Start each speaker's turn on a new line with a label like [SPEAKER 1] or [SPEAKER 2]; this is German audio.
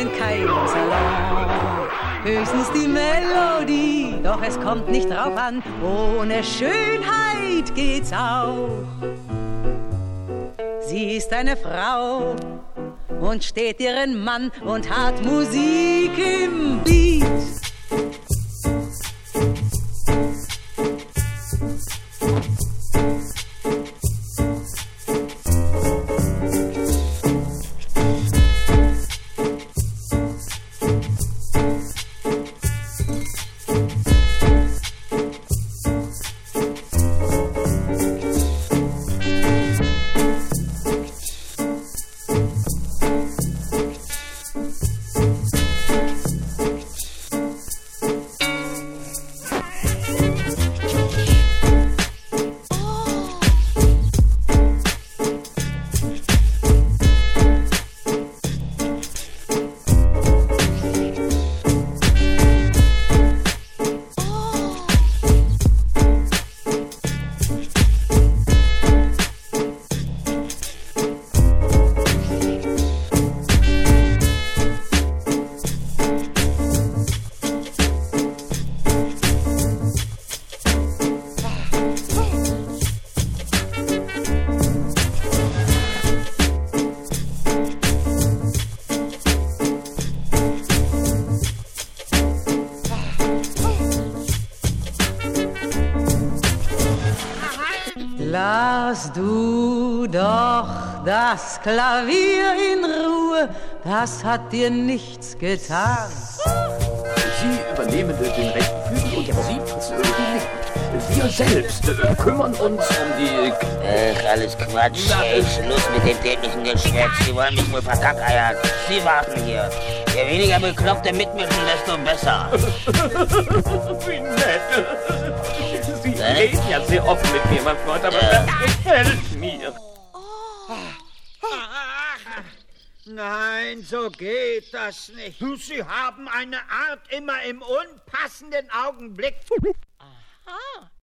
[SPEAKER 1] in keinem Salon. Höchstens die Melodie, doch es kommt nicht drauf an, ohne Schönheit geht's auch. Sie ist eine Frau und steht ihren Mann und hat Musik im Beat. Lass du doch das Klavier in Ruhe, das hat dir nichts getan.
[SPEAKER 2] Sie übernehmen den rechten Flügel und Sie die linken. Wir selbst kümmern uns um die...
[SPEAKER 3] Ach, alles Quatsch. Schluss mit dem dämlichen Geschwätz. Sie wollen mich wohl verkackeiern. Sie warten hier. Je weniger Bekloppte mitmischen, desto besser.
[SPEAKER 2] Wie nett. Sie reden ja sehr offen mit mir, mein Freund, aber das gefällt mir.
[SPEAKER 4] Nein, so geht das nicht. Sie haben eine Art, immer im unpassenden Augenblick